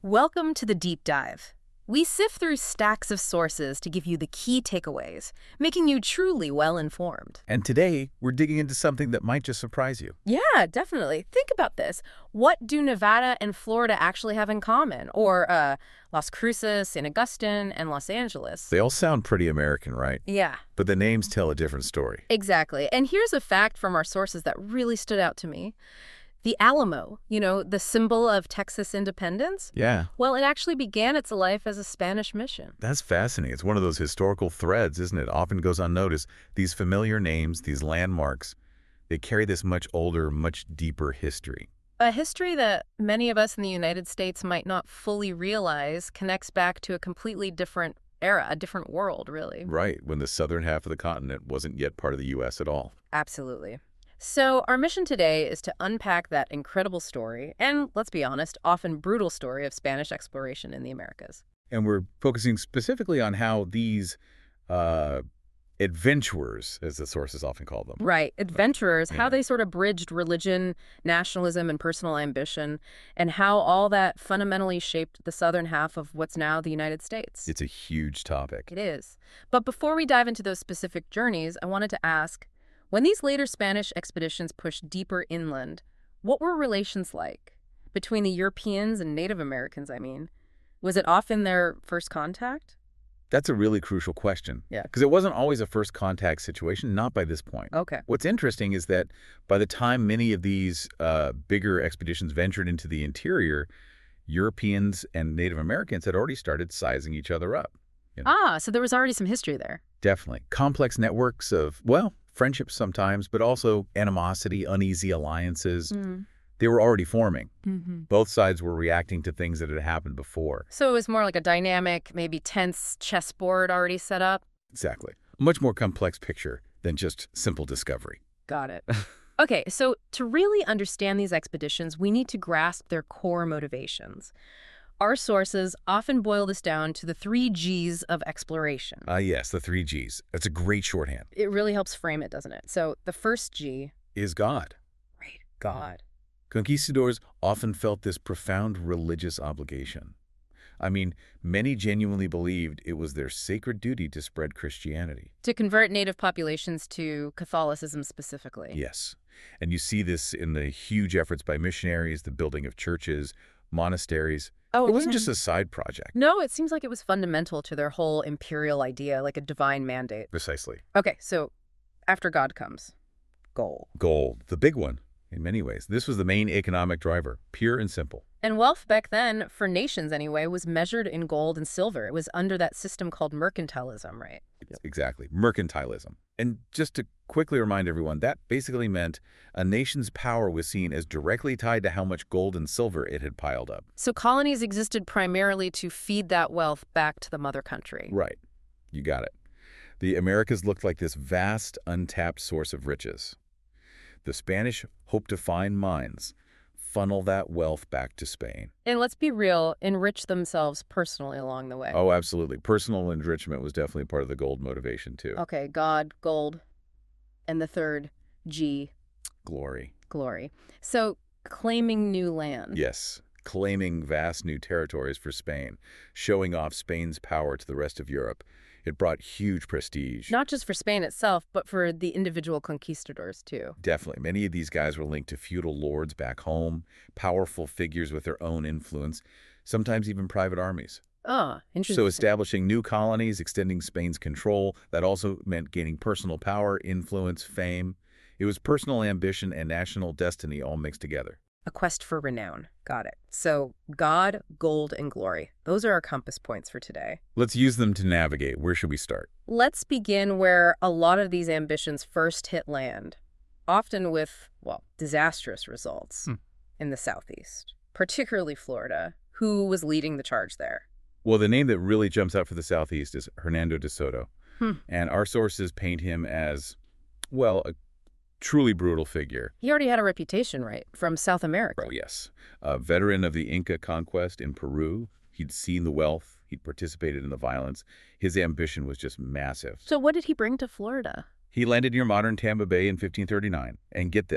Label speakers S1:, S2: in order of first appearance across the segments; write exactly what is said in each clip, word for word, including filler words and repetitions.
S1: Welcome to the Deep Dive. We sift through stacks of sources to give you the key takeaways, making you truly well-informed.
S2: And today, we're digging into something that might just surprise you.
S1: Yeah, definitely. Think about this. What do Nevada and Florida actually have in common? Or uh, Las Cruces, Saint Augustine, and Los Angeles?
S2: They all sound pretty American, right?
S1: Yeah,
S2: But the names tell a different story.
S1: exactly. And here's a fact from our sources that really stood out to me. The Alamo, you know, the symbol of Texas independence,
S2: Yeah,
S1: well, it actually began its life as a Spanish mission.
S2: that's fascinating. It's one of those historical threads, isn't it? Often goes unnoticed. These familiar names, these landmarks, they carry this much older, much deeper history.
S1: A history that many of us in the United States might not fully realize connects back to a completely different era, a different world, really.
S2: Right, when the southern half of the continent wasn't yet part of the U S at all.
S1: Absolutely. So our mission today is to unpack that incredible story, and let's be honest, often brutal story of Spanish exploration in the Americas.
S2: And we're focusing specifically on how these uh, adventurers, as the sources often call them.
S1: Right. Adventurers, how
S2: Yeah.
S1: they sort of bridged religion, nationalism, and personal ambition, and how all that fundamentally shaped the southern half of what's now the United States.
S2: It's a huge topic.
S1: It is. But before we dive into those specific journeys, I wanted to ask, when these later Spanish expeditions pushed deeper inland, what were relations like? Between the Europeans and Native Americans, I mean. Was it often their first contact?
S2: That's a really crucial question.
S1: Yeah.
S2: Because it wasn't always a first contact situation, not by this point.
S1: Okay.
S2: What's interesting is that by the time many of these uh, bigger expeditions ventured into the interior, Europeans and Native Americans had already started sizing each other up.
S1: Ah, so there was already some history there.
S2: Definitely. Complex networks of, well, friendships sometimes, but also animosity, uneasy alliances. They were already forming.
S1: Mm-hmm.
S2: Both sides were reacting to things that had happened before.
S1: So it was more like a dynamic, maybe tense chessboard already set up?
S2: Exactly. A much more complex picture than just simple discovery.
S1: Got it. Okay, so to really understand these expeditions, we need to grasp their core motivations. Our sources often boil this down to the three G's of exploration.
S2: Ah, yes, the three G's. That's a great shorthand.
S1: It really helps frame it, doesn't it? So the first G,
S2: Is God.
S1: right, God.
S2: Conquistadors often felt this profound religious obligation. I mean, many genuinely believed it was their sacred duty to spread Christianity.
S1: To convert native populations to Catholicism specifically.
S2: Yes. And you see this in the huge efforts by missionaries, the building of churches, monasteries.
S1: Oh,
S2: It wasn't
S1: yeah.
S2: just a side project.
S1: No, it seems like it was fundamental to their whole imperial idea, like a divine mandate.
S2: Precisely.
S1: Okay, so after God comes gold.
S2: Gold, the big one, in many ways. This was the main economic driver, pure and simple.
S1: And wealth back then, for nations anyway, was measured in gold and silver. It was under that system called mercantilism, right?
S2: Exactly. Mercantilism. And just to quickly remind everyone, that basically meant a nation's power was seen as directly tied to how much gold and silver it had piled up.
S1: So colonies existed primarily to feed that wealth back to the mother country.
S2: Right. You got it. The Americas looked like this vast, untapped source of riches. The Spanish hoped to find mines, funnel that wealth back to Spain.
S1: And let's be real, enrich themselves personally along the way.
S2: Oh, absolutely. Personal enrichment was definitely part of the gold motivation, too.
S1: Okay, God, gold, and the third, G,
S2: Glory.
S1: glory. So claiming new land.
S2: Yes. Claiming vast new territories for Spain, showing off Spain's power to the rest of Europe. It brought huge prestige.
S1: Not just for Spain itself, but for the individual conquistadors, too.
S2: Definitely. Many of these guys were linked to feudal lords back home, powerful figures with their own influence, sometimes even private armies.
S1: Ah, interesting.
S2: So establishing new colonies, extending Spain's control, that also meant gaining personal power, influence, fame. It was personal ambition and national destiny all mixed together.
S1: A quest for renown. Got it. So God, gold, and glory. Those are our compass points for today.
S2: Let's use them to navigate. Where should we start?
S1: Let's begin where a lot of these ambitions first hit land, often with, well, disastrous results
S2: Hmm.
S1: in the Southeast, particularly Florida. Who was leading the charge there?
S2: Well, the name that really jumps out for the Southeast is Hernando de Soto.
S1: Hmm.
S2: And our sources paint him as, well, a truly brutal figure.
S1: He already had a reputation, right, from South America.
S2: Oh, yes. A veteran of the Inca conquest in Peru. He'd seen the wealth. He'd participated in the violence. His ambition was just massive.
S1: So what did he bring to Florida?
S2: He landed near modern Tampa Bay in fifteen thirty-nine. And get this,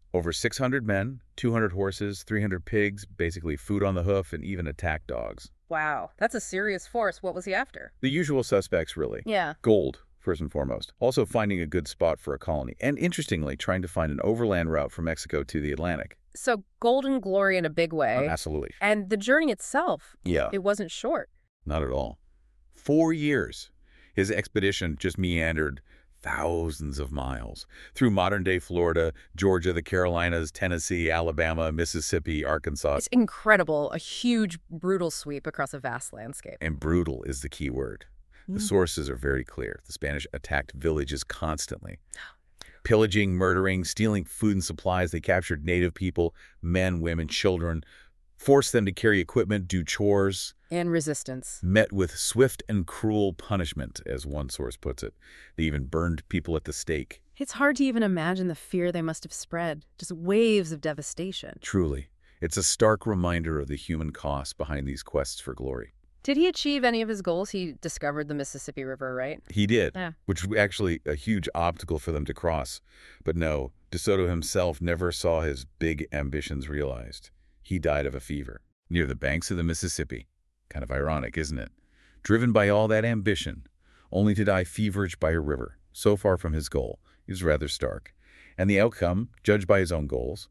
S2: Over six hundred men, two hundred horses, three hundred pigs, basically food on the hoof, and even attack dogs.
S1: Wow, that's a serious force. What was he after?
S2: The usual suspects, really.
S1: Yeah.
S2: Gold, first and foremost. Also finding a good spot for a colony. And interestingly, trying to find an overland route from Mexico to the Atlantic.
S1: So golden glory in a big way.
S2: Oh, absolutely.
S1: And the journey itself,
S2: Yeah.
S1: it wasn't short.
S2: Not at all. Four years. His expedition just meandered thousands of miles through modern-day Florida, Georgia, the Carolinas, Tennessee, Alabama, Mississippi, Arkansas.
S1: It's incredible, a huge, brutal sweep across a vast landscape.
S2: And brutal is the key word. The
S1: Mm.
S2: sources are very clear. The Spanish attacked villages constantly. Pillaging, murdering, stealing food and supplies. They captured native people, men, women, children, forced them to carry equipment, do chores.
S1: And resistance.
S2: Met with swift and cruel punishment, as one source puts it. They even burned people at the stake.
S1: It's hard to even imagine the fear they must have spread. Just waves of devastation.
S2: Truly, it's a stark reminder of the human cost behind these quests for glory.
S1: Did he achieve any of his goals? He discovered the Mississippi River, right?
S2: He did,
S1: Yeah.
S2: which was actually a huge obstacle for them to cross. But no, DeSoto himself never saw his big ambitions realized. He died of a fever near the banks of the Mississippi. Kind of ironic, isn't it? Driven by all that ambition, only to die feverish by a river, so far from his goal, is rather stark. And the outcome, judged by his own goals,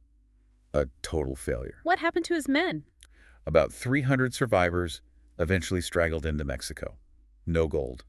S2: a total failure.
S1: What happened to his men?
S2: About three hundred survivors eventually straggled into Mexico. No gold.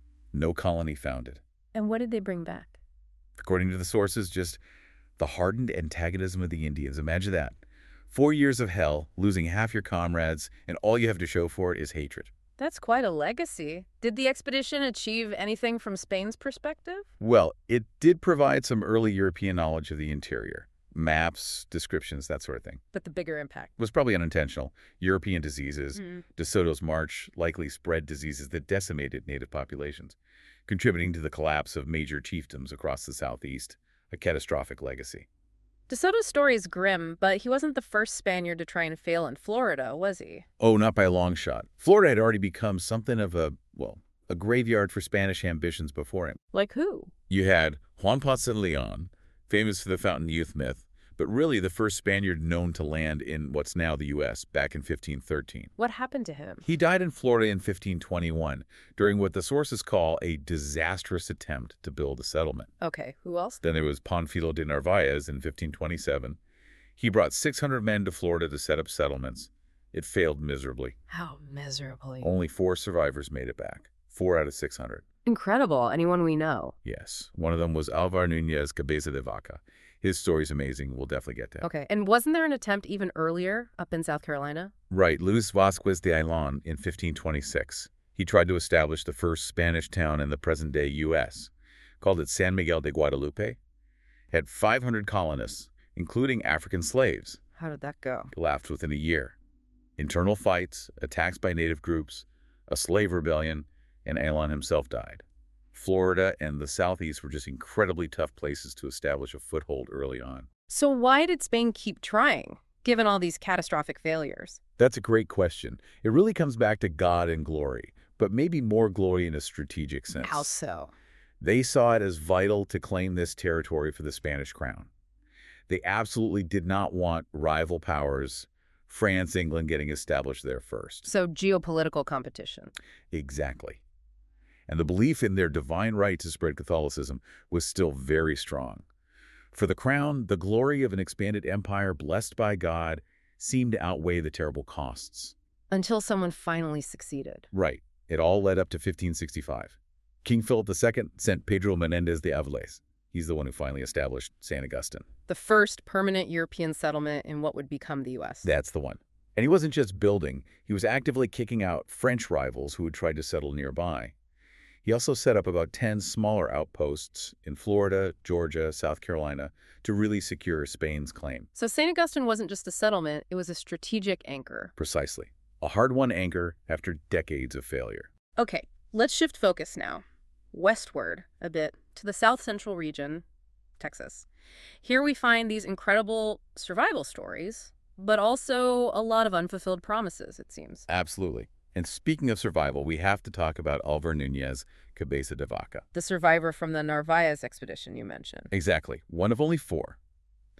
S2: No colony founded.
S1: And what did they bring back?
S2: According to the sources, just the hardened antagonism of the Indians. Imagine that. Four years of hell, losing half your comrades, and all you have to show for it is hatred.
S1: That's quite a legacy. Did the expedition achieve anything from Spain's perspective?
S2: Well, it did provide some early European knowledge of the interior. Maps, descriptions, that sort of thing.
S1: But the bigger impact.
S2: It was probably unintentional. European diseases.
S1: Mm.
S2: DeSoto's march likely spread diseases that decimated native populations, contributing to the collapse of major chiefdoms across the southeast, a catastrophic legacy.
S1: DeSoto's story is grim, but he wasn't the first Spaniard to try and fail in Florida, was he?
S2: Oh, not by a long shot. Florida had already become something of a, well, a graveyard for Spanish ambitions before him.
S1: Like who?
S2: You had Juan Ponce de Leon, famous for the Fountain Youth myth, but really the first Spaniard known to land in what's now the U S back in fifteen thirteen.
S1: What happened to him?
S2: He died in Florida in fifteen twenty-one during what the sources call a disastrous attempt to build a settlement.
S1: Okay, who else?
S2: Then there was Panfilo de Narvaez in fifteen twenty-seven. He brought six hundred men to Florida to set up settlements. It failed miserably.
S1: How miserably.
S2: Only four survivors made it back. Four out of six hundred.
S1: Incredible. Anyone we know?
S2: Yes. One of them was Alvar Núñez Cabeza de Vaca. His story's amazing. We'll definitely get to it.
S1: Okay. And wasn't there an attempt even earlier up in South Carolina?
S2: Right. Luis Vasquez de Ayllón in fifteen twenty-six. He tried to establish the first Spanish town in the present-day U S Called it San Miguel de Guadalupe. Had five hundred colonists, including African slaves.
S1: How did that go?
S2: Collapsed within a year. Internal fights, attacks by native groups, a slave rebellion, and Ayllón himself died. Florida and the Southeast were just incredibly tough places to establish a foothold early on.
S1: So why did Spain keep trying, given all these catastrophic failures?
S2: That's a great question. It really comes back to God and glory, but maybe more glory in a strategic sense.
S1: How so?
S2: They saw it as vital to claim this territory for the Spanish crown. They absolutely did not want rival powers, France, England, getting established there first.
S1: So geopolitical competition.
S2: Exactly. And the belief in their divine right to spread Catholicism was still very strong. For the crown, the glory of an expanded empire blessed by God seemed to outweigh the terrible costs.
S1: Until someone finally succeeded.
S2: Right. It all led up to fifteen sixty-five. King Philip the Second sent Pedro Menendez de Avilés. He's the one who finally established Saint Augustine.
S1: The first permanent European settlement in what would become the U S
S2: That's the one. And he wasn't just building. He was actively kicking out French rivals who had tried to settle nearby. He also set up about ten smaller outposts in Florida, Georgia, South Carolina to really secure Spain's claim.
S1: So Saint Augustine wasn't just a settlement, it was a strategic anchor.
S2: Precisely. A hard-won anchor after decades of failure.
S1: Okay, let's shift focus now. Westward a bit to the south central region, Texas. Here we find these incredible survival stories, but also a lot of unfulfilled promises, it seems.
S2: Absolutely. And speaking of survival, we have to talk about Alvar Núñez Cabeza de Vaca.
S1: The survivor from the Narvaez expedition you mentioned.
S2: Exactly. One of only four.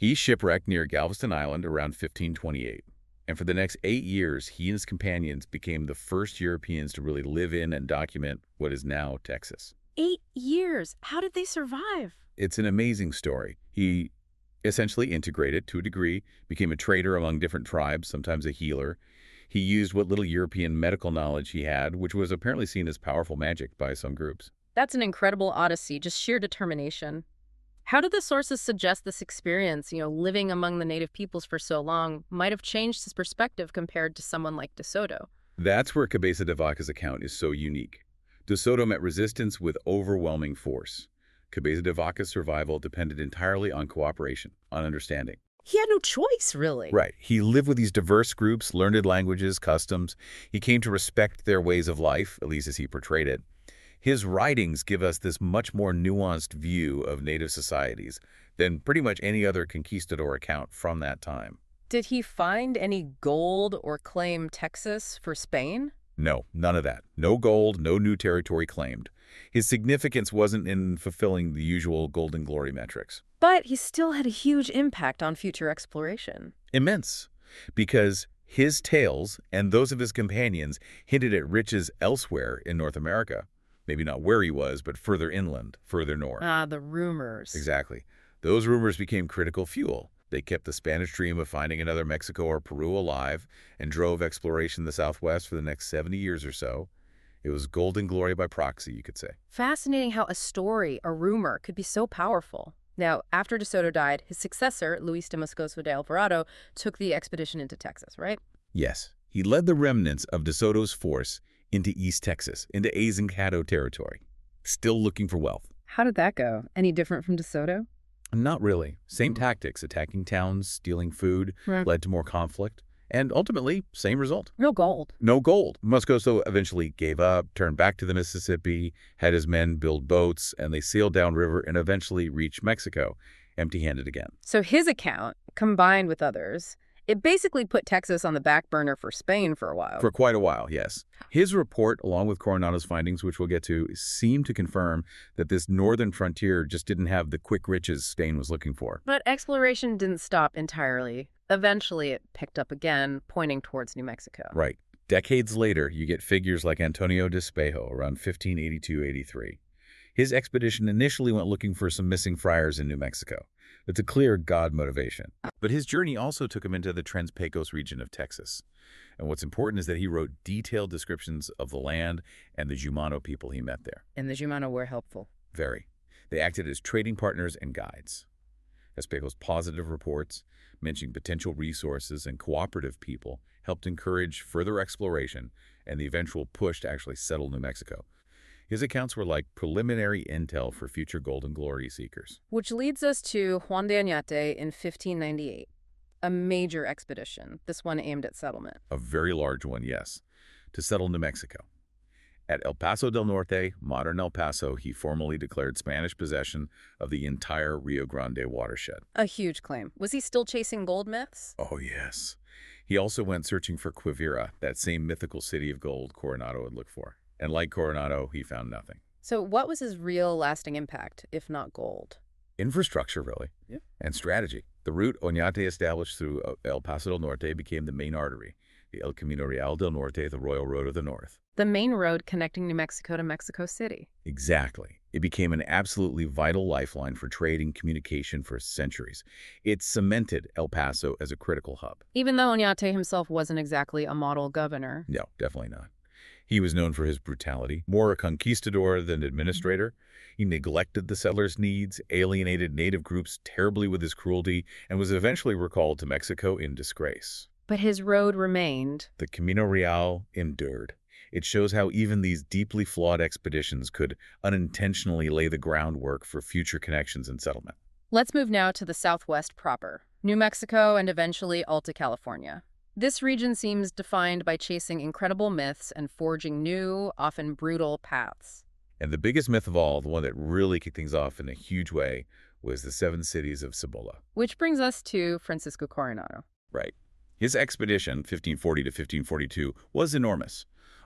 S2: He shipwrecked near Galveston Island around fifteen twenty-eight. And for the next eight years, he and his companions became the first Europeans to really live in and document what is now Texas.
S1: Eight years. How did they survive?
S2: It's an amazing story. He essentially integrated to a degree, became a trader among different tribes, sometimes a healer. He used what little European medical knowledge he had, which was apparently seen as powerful magic by some groups.
S1: That's an incredible odyssey, just sheer determination. How do the sources suggest this experience, you know, living among the native peoples for so long, might have changed his perspective compared to someone like De Soto?
S2: That's where Cabeza de Vaca's account is so unique. De Soto met resistance with overwhelming force. Cabeza de Vaca's survival depended entirely on cooperation, on understanding.
S1: He had no choice, really.
S2: Right. He lived with these diverse groups, learned languages, customs. He came to respect their ways of life, at least as he portrayed it. His writings give us this much more nuanced view of native societies than pretty much any other conquistador account from that time.
S1: Did he find any gold or claim Texas for Spain?
S2: No, none of that. No gold, no new territory claimed. His significance wasn't in fulfilling the usual Golden Glory metrics.
S1: But he still had a huge impact on future exploration.
S2: Immense, because his tales and those of his companions hinted at riches elsewhere in North America. Maybe not where he was, but further inland, further north.
S1: Ah, the rumors.
S2: Exactly. Those rumors became critical fuel. They kept the Spanish dream of finding another Mexico or Peru alive and drove exploration in the Southwest for the next seventy years or so. It was Golden Glory by proxy, you could say.
S1: Fascinating how a story, a rumor, could be so powerful. Now, after De Soto died, his successor, Luis de Moscoso de Alvarado, took the expedition into Texas, right?
S2: Yes. He led the remnants of De Soto's force into East Texas, into Azencado territory, still looking for wealth.
S1: How did that go? Any different from De Soto?
S2: Not really. Same tactics, attacking towns, stealing food,
S1: Right.
S2: led to more conflict, and ultimately, same result.
S1: No gold.
S2: No gold. Moscoso eventually gave up, turned back to the Mississippi, had his men build boats, and they sailed downriver and eventually reached Mexico, empty-handed again.
S1: So his account, combined with others, it basically put Texas on the back burner for Spain for a while.
S2: For quite a while, yes. His report, along with Coronado's findings, which we'll get to, seemed to confirm that this northern frontier just didn't have the quick riches Spain was looking for.
S1: But exploration didn't stop entirely. Eventually, it picked up again, pointing towards New Mexico.
S2: Right. Decades later, you get figures like Antonio de Espejo around fifteen eighty-two eighty-three. His expedition initially went looking for some missing friars in New Mexico. It's a clear God motivation. But his journey also took him into the Tres Pecos region of Texas. And what's important is that he wrote detailed descriptions of the land and the Jumano people he met there.
S1: And the Jumano were helpful.
S2: Very. They acted as trading partners and guides. Espejo's positive reports, mentioning potential resources and cooperative people, helped encourage further exploration and the eventual push to actually settle New Mexico. His accounts were like preliminary intel for future Golden Glory seekers.
S1: Which leads us to Juan de Oñate in fifteen ninety-eight, a major expedition, this one aimed at settlement.
S2: A very large one, yes, to settle New Mexico. At El Paso del Norte, modern El Paso, he formally declared Spanish possession of the entire Rio Grande watershed.
S1: A huge claim. Was he still chasing gold myths?
S2: Oh, yes. He also went searching for Quivira, that same mythical city of gold Coronado had looked for. And like Coronado, he found nothing.
S1: So what was his real lasting impact, if not gold?
S2: Infrastructure, really,
S1: Yeah.
S2: and strategy. The route Oñate established through El Paso del Norte became the main artery, the El Camino Real del Norte, the Royal Road of the North.
S1: The main road connecting New Mexico to Mexico City.
S2: Exactly. It became an absolutely vital lifeline for trade and communication for centuries. It cemented El Paso as a critical hub.
S1: Even though Oñate himself wasn't exactly a model governor.
S2: No, definitely not. He was known for his brutality, more a conquistador than administrator. He neglected the settlers' needs, alienated native groups terribly with his cruelty, and was eventually recalled to Mexico in disgrace.
S1: But his road remained.
S2: The Camino Real endured. It shows how even these deeply flawed expeditions could unintentionally lay the groundwork for future connections and settlement.
S1: Let's move now to the Southwest proper, New Mexico and eventually Alta California. This region seems defined by chasing incredible myths and forging new, often brutal paths.
S2: And the biggest myth of all, the one that really kicked things off in a huge way, was the seven cities of Cibola.
S1: Which brings us to Francisco Coronado.
S2: Right. His expedition, fifteen forty to fifteen forty-two, was enormous.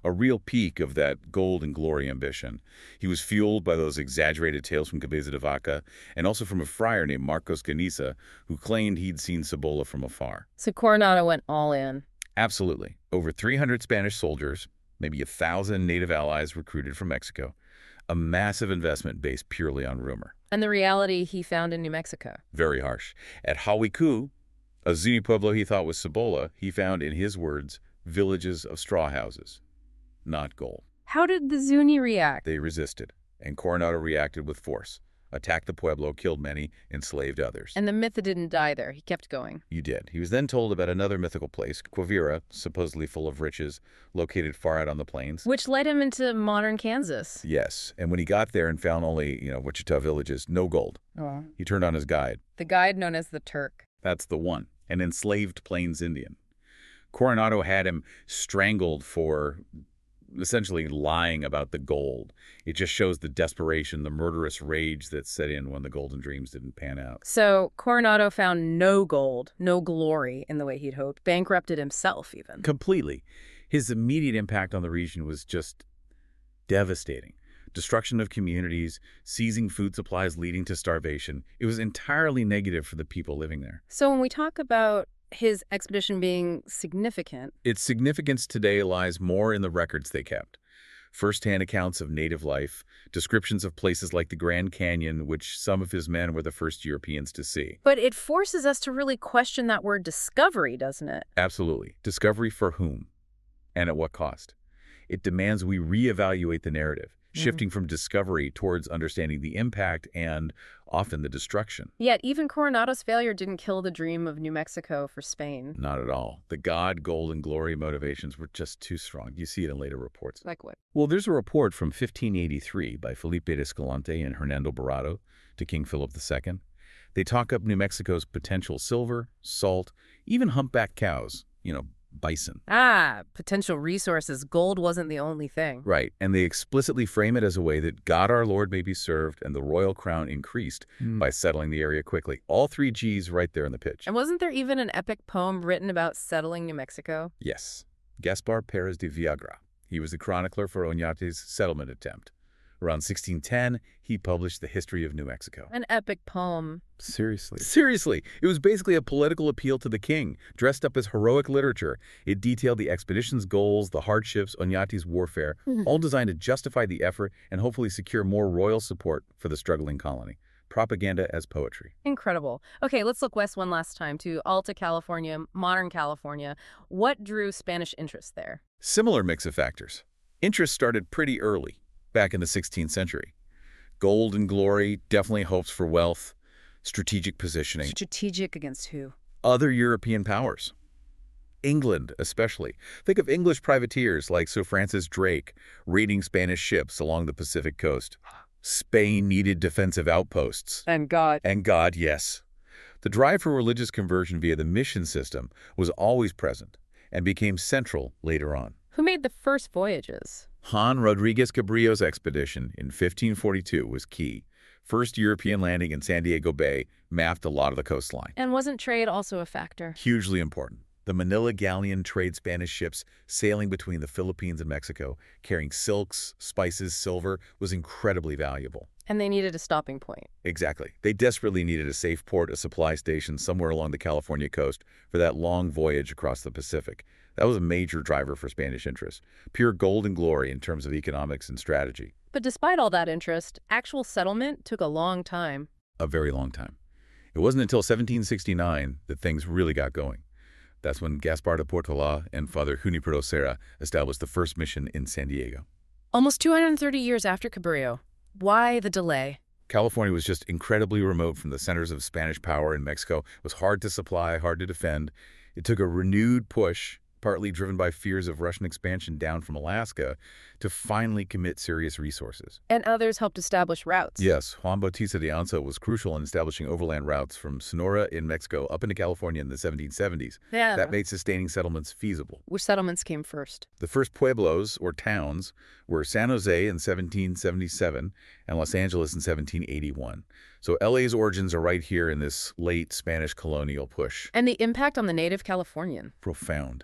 S2: a real peak of that gold and glory ambition. He was fueled by those exaggerated tales from Cabeza de Vaca and also from a friar named Marcos Ganiza, who claimed he'd seen Cibola from afar.
S1: So Coronado went all in.
S2: Absolutely. Over three hundred Spanish soldiers, maybe a thousand native allies recruited from Mexico. A massive investment based purely on rumor.
S1: And the reality he found in New Mexico.
S2: Very harsh. At Hawiku, a Zuni pueblo he thought was Cibola, he found, in his words, villages of straw houses, not gold.
S1: How did the Zuni react?
S2: They resisted, and Coronado reacted with force, attacked the pueblo, killed many, enslaved others.
S1: And the myth didn't die there. He kept going.
S2: You did. He was then told about another mythical place, Quivira, supposedly full of riches, located far out on the plains.
S1: Which led him into modern Kansas.
S2: Yes, and when he got there and found only, you know, Wichita villages, no gold,
S1: Oh.
S2: he turned on his guide.
S1: The guide known as the Turk.
S2: That's the one, an enslaved Plains Indian. Coronado had him strangled for essentially lying about the gold. It just shows the desperation, the murderous rage that set in when the golden dreams didn't pan out.
S1: So Coronado found no gold, no glory in the way he'd hoped, bankrupted himself even.
S2: Completely. His immediate impact on the region was just devastating. Destruction of communities, seizing food supplies leading to starvation. It was entirely negative for the people living there.
S1: So when we talk about his expedition being significant,
S2: Its significance today lies more in the records they kept. First-hand accounts of native life, descriptions of places like the Grand Canyon, which some of his men were the first Europeans to see.
S1: but it forces us to really question that word discovery, doesn't it?
S2: Absolutely. Discovery for whom? And at what cost? It demands we reevaluate the narrative, shifting from discovery towards understanding the impact and often the destruction.
S1: Yet even Coronado's failure didn't kill the dream of New Mexico for Spain.
S2: Not at all. The God, gold, and glory motivations were just too strong. You see it in later reports.
S1: Like what?
S2: Well, there's a report from fifteen eighty-three by Felipe de Escalante and Hernando Barrado to King Philip the Second. They talk up New Mexico's potential silver, salt, even humpback cows, you know, bison.
S1: Ah, potential resources. Gold wasn't the only thing.
S2: Right, and they explicitly frame it as a way that God our Lord may be served and the royal crown increased
S1: Mm.
S2: by settling the area quickly. All three G's right there in the pitch.
S1: And wasn't there even an epic poem written about settling New Mexico?
S2: Yes, Gaspar Pérez de Villagra. He was the chronicler for Oñate's settlement attempt. Around sixteen ten, he published The History of New Mexico.
S1: An epic poem.
S2: Seriously? Seriously. It was basically a political appeal to the king, dressed up as heroic literature. It detailed the expedition's goals, the hardships, Oñate's warfare, all designed to justify the effort and hopefully secure more royal support for the struggling colony. Propaganda as poetry.
S1: Incredible. Okay, let's look west one last time to Alta California, modern California. What drew Spanish interest there?
S2: Similar mix of factors. Interest started pretty early, back in the sixteenth century. Gold and glory, definitely hopes for wealth, strategic positioning.
S1: Strategic against who?
S2: Other European powers. England, especially. Think of English privateers like Sir Francis Drake raiding Spanish ships along the Pacific coast. Spain needed defensive outposts.
S1: And God.
S2: And God, yes. The drive for religious conversion via the mission system was always present and became central later on.
S1: Who made the first voyages?
S2: Juan Rodriguez Cabrillo's expedition in fifteen forty-two was key. First European landing in San Diego Bay mapped a lot of the coastline.
S1: And wasn't trade also a factor?
S2: Hugely important. The Manila Galleon trade Spanish ships sailing between the Philippines and Mexico, carrying silks, spices, silver, was incredibly valuable.
S1: And they needed a stopping point.
S2: Exactly. They desperately needed a safe port, a supply station somewhere along the California coast for that long voyage across the Pacific. That was a major driver for Spanish interest. Pure gold and glory in terms of economics and strategy.
S1: But despite all that interest, actual settlement took a long time.
S2: A very long time. It wasn't until seventeen sixty-nine that things really got going. That's when Gaspar de Portola and Father Junipero Serra established the first mission in San Diego.
S1: Almost two hundred thirty years after Cabrillo. Why the delay?
S2: California was just incredibly remote from the centers of Spanish power in Mexico. It was hard to supply, hard to defend. It took a renewed push, partly driven by fears of Russian expansion down from Alaska, to finally commit serious resources.
S1: And others helped establish routes.
S2: Yes, Juan Bautista de Anza was crucial in establishing overland routes from Sonora in Mexico up into California in the seventeen seventies.
S1: Yeah.
S2: That made sustaining settlements feasible.
S1: Which settlements came first?
S2: The first pueblos, or towns, were San Jose in seventeen seventy-seven and Los Angeles in seventeen eighty-one. So L A's origins are right here in this late Spanish colonial push.
S1: And the impact on the native Californian.
S2: Profound.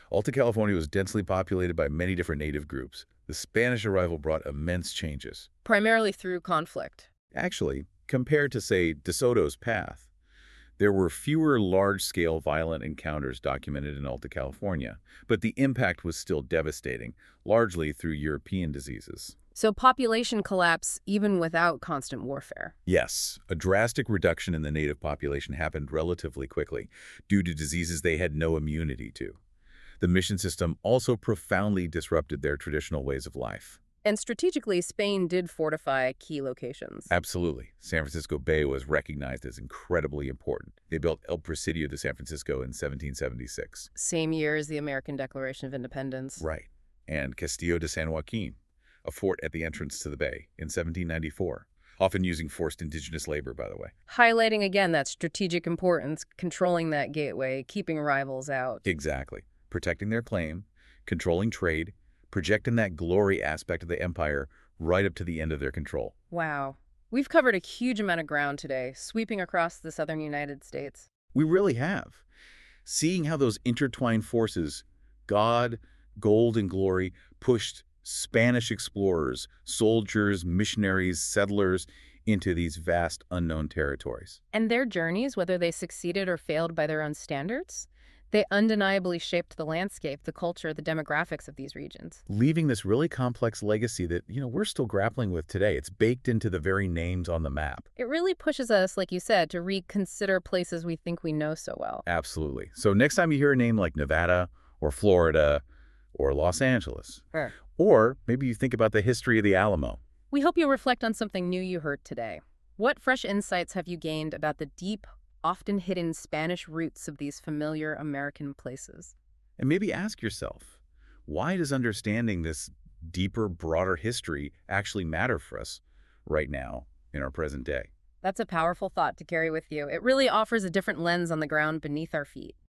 S2: Alta California was densely populated by many different native groups. The Spanish arrival brought immense changes.
S1: Primarily through conflict.
S2: Actually, compared to, say, De Soto's path, there were fewer large-scale violent encounters documented in Alta California, but the impact was still devastating, largely through European diseases.
S1: So population collapse even without constant warfare.
S2: Yes, a drastic reduction in the native population happened relatively quickly due to diseases they had no immunity to. The mission system also profoundly disrupted their traditional ways of life.
S1: And strategically, Spain did fortify key locations.
S2: Absolutely. San Francisco Bay was recognized as incredibly important. They built El Presidio de San Francisco in seventeen seventy-six.
S1: Same year as the American Declaration of Independence.
S2: Right. And Castillo de San Joaquin, a fort at the entrance to the bay, in seventeen ninety-four, often using forced indigenous labor, by the way.
S1: Highlighting again that strategic importance, controlling that gateway, keeping rivals out.
S2: Exactly. Protecting their claim, controlling trade, projecting that glory aspect of the empire right up to the end of their control.
S1: Wow. We've covered a huge amount of ground today, sweeping across the southern United States.
S2: We really have. Seeing how those intertwined forces, God, gold, and glory, pushed Spanish explorers, soldiers, missionaries, settlers into these vast unknown territories.
S1: And their journeys, whether they succeeded or failed by their own standards, they undeniably shaped the landscape, the culture, the demographics of these regions.
S2: Leaving this really complex legacy that, you know, we're still grappling with today. It's baked into the very names on the map.
S1: It really pushes us, like you said, to reconsider places we think we know so well.
S2: Absolutely. So next time you hear a name like Nevada or Florida or Los Angeles,
S1: Sure.
S2: or maybe you think about the history of the Alamo.
S1: We hope you reflect on something new you heard today. What fresh insights have you gained about the deep, often hidden Spanish roots of these familiar American places?
S2: And maybe ask yourself, why does understanding this deeper, broader history actually matter for us right now in our present day?
S1: That's a powerful thought to carry with you. It really offers a different lens on the ground beneath our feet.